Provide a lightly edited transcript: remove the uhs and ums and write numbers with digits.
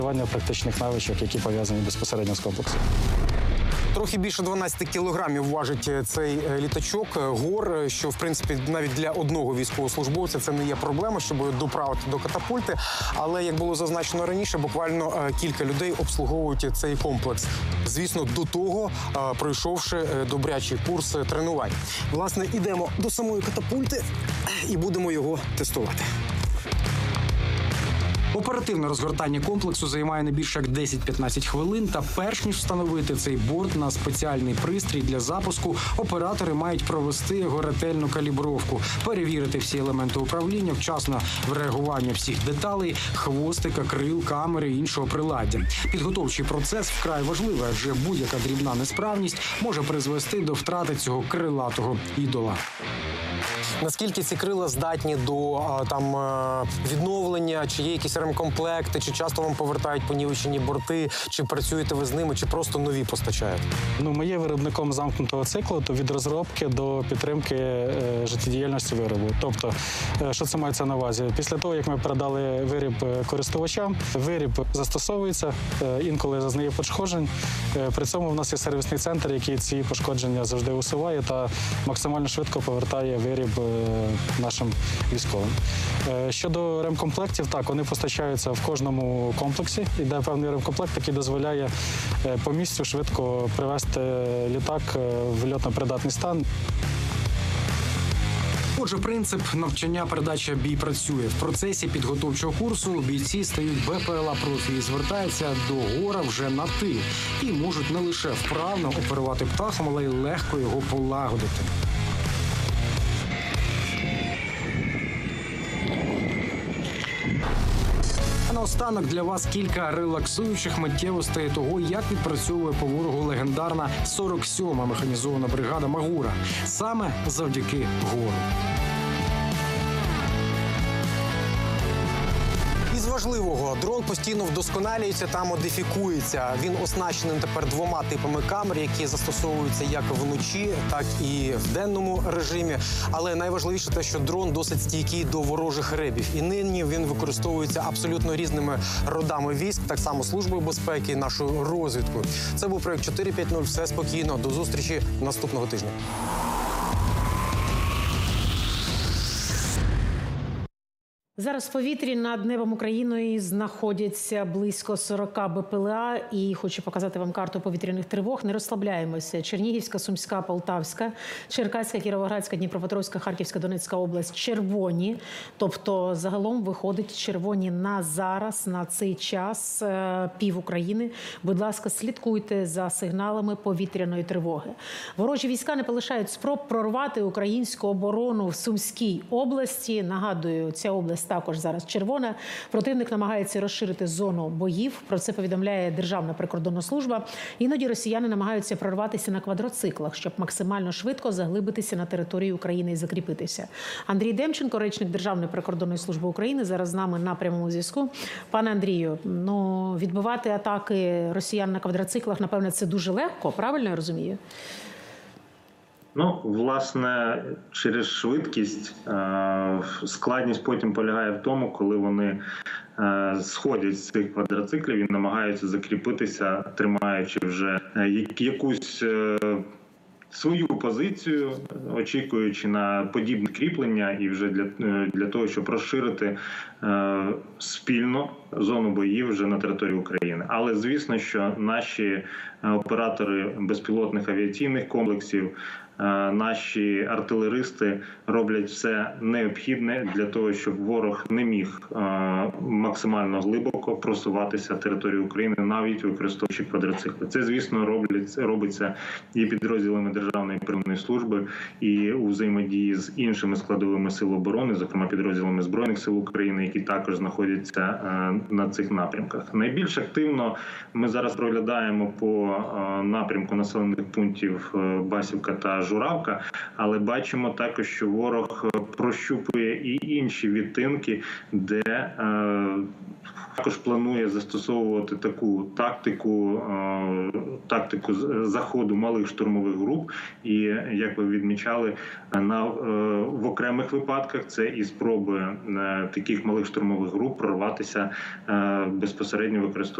Практичних навичок, які пов'язані безпосередньо з комплексом. Трохи більше 12 кілограмів важить цей літачок ГОР, що, в принципі, навіть для одного військовослужбовця це не є проблема, щоб доправити до катапульти. Але, як було зазначено раніше, буквально кілька людей обслуговують цей комплекс. Звісно, до того пройшовши добрячий курс тренувань. Власне, ідемо до самої катапульти і будемо його тестувати. Оперативне розгортання комплексу займає не більше як 10-15 хвилин, та перш ніж встановити цей борт на спеціальний пристрій для запуску, оператори мають провести його ретельну калібровку, перевірити всі елементи управління, вчасно в реагування всіх деталей, хвостика, крил, камери і іншого приладдя. Підготовчий процес вкрай важливий, адже будь-яка дрібна несправність може призвести до втрати цього крилатого ідола. Наскільки ці крила здатні до відновлення, чи є якісь ремкомплекти, чи часто вам повертають понівечені борти, чи працюєте ви з ними, чи просто нові постачають? Ми є виробником замкнутого циклу, то від розробки до підтримки життєдіяльності виробу. Тобто, що це мається на увазі? Після того, як ми передали виріб користувачам, виріб застосовується, інколи зазнає пошкоджень. При цьому в нас є сервісний центр, який ці пошкодження завжди усуває та максимально швидко повертає виріб нашим військовим. Щодо ремкомплектів, так, вони постачаються в кожному комплексі. Йде певний ремкомплект, який дозволяє по місцю швидко привести літак в льотно-придатний стан. Отже, принцип навчання передача бій працює. В процесі підготовчого курсу бійці стають БПЛА-профі і звертаються до ГОРа вже на «ти». І можуть не лише вправно оперувати птахом, але й легко його полагодити. А наостанок для вас кілька релаксуючих миттєвостей того, як відпрацьовує по ворогу легендарна 47-ма механізована бригада Магура. Саме завдяки ГОРу. Із важливого, дрон постійно вдосконалюється та модифікується. Він оснащений тепер 2 типами камер, які застосовуються як вночі, так і в денному режимі. Але найважливіше те, що дрон досить стійкий до ворожих ребів. І нині він використовується абсолютно різними родами військ, так само Службою безпеки, нашою розвідкою. Це був проєкт 4.5.0. Все спокійно. До зустрічі наступного тижня. Зараз в повітрі над небом України знаходяться близько 40 БПЛА. І хочу показати вам карту повітряних тривог. Не розслабляємося. Чернігівська, Сумська, Полтавська, Черкаська, Кіровоградська, Дніпропетровська, Харківська, Донецька область – червоні. Тобто загалом виходить червоні на зараз, на цей час пів України. Будь ласка, слідкуйте за сигналами повітряної тривоги. Ворожі війська не полишають спроб прорвати українську оборону в Сумській області. Нагадую, ця область також зараз червона. Противник намагається розширити зону боїв. Про це повідомляє Державна прикордонна служба. Іноді росіяни намагаються прорватися на квадроциклах, щоб максимально швидко заглибитися на території України і закріпитися. Андрій Демченко, речник Державної прикордонної служби України, зараз з нами на прямому зв'язку. Пане Андрію, відбивати атаки росіян на квадроциклах, напевне, це дуже легко, правильно я розумію? Власне, через швидкість складність потім полягає в тому, коли вони сходять з цих квадроциклів і намагаються закріпитися, тримаючи вже якусь свою позицію, очікуючи на подібне кріплення і вже для того, щоб розширити спільно зону боїв вже на території України. Але звісно, що наші оператори безпілотних авіаційних комплексів, наші артилеристи роблять все необхідне для того, щоб ворог не міг максимально глибоко просуватися територією України, навіть використовуючи квадроцикли. Це, звісно, робиться і підрозділами Державної прикордонної служби, і у взаємодії з іншими складовими сил оборони, зокрема підрозділами Збройних сил України, які також знаходяться на цих напрямках. Найбільш активно ми зараз проглядаємо по напрямку населених пунктів Басівка та Журавка, але бачимо також, що ворог прощупує і інші відтинки, де Також планує застосовувати таку тактику заходу малих штурмових груп. І, як ви відмічали, в окремих випадках це і спроби таких малих штурмових груп прорватися безпосередньо використовуючи